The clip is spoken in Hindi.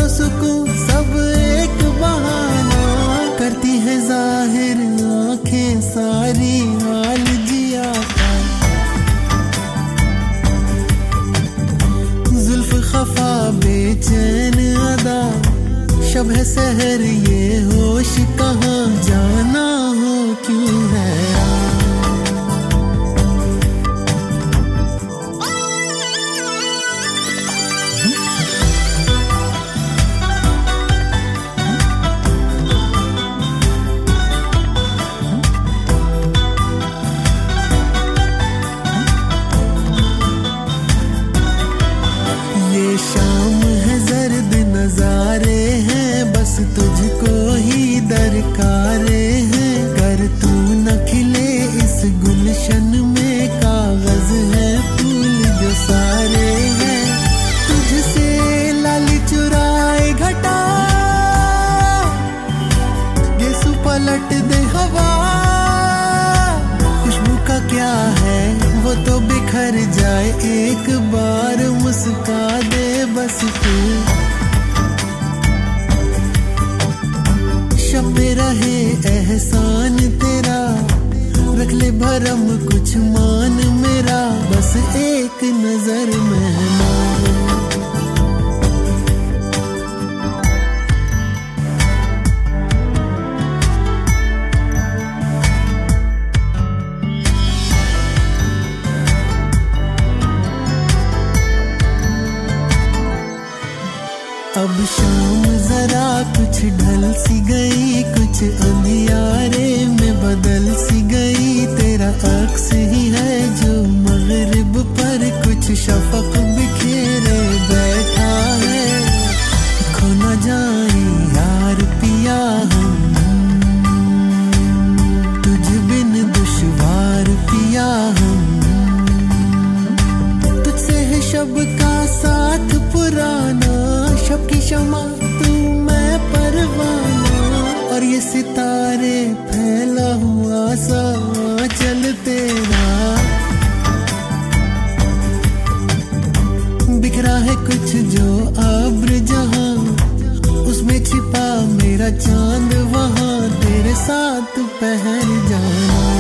सुकून सब एक बहाना, करती है जाहिर आंखें सारी हाल जिया का। जुल्फ खफा बेचैन अदा, शब है सहर ये होश कहाँ, जाना हो क्यों है नजारे हैं, बस तुझको ही दरकारे हैं। कर तू न खिले इस गुलशन में, कागज है फूल जो सारे हैं। तुझसे लाली चुराए घटा, ये पलट दे हवा। खुशबू का क्या है वो तो बिखर जाए, एक बार मुस्का दे बस तू। शब रहे एहसान तेरा, रख ले भरम कुछ मान मेरा, बस एक नजर मेहमान। अब शाम जरा कुछ ढल सी गई, कुछ अंधियारे में बदल सी गई। तेरा अक्स ही है जो मगरिब पर कुछ शफक बिखेरे बैठा है। खो न जाए यार पिया हम, तुझ बिन दुश्वार पिया हम। तुझसे है शब का साथ पुराना, शब की शमा तू मैं परवाना। और ये सितारे फैला हुआ सा चल तेरा, बिखरा है कुछ जो अब्र जहां, उसमें छिपा मेरा चांद वहां। तेरे साथ पहर जाना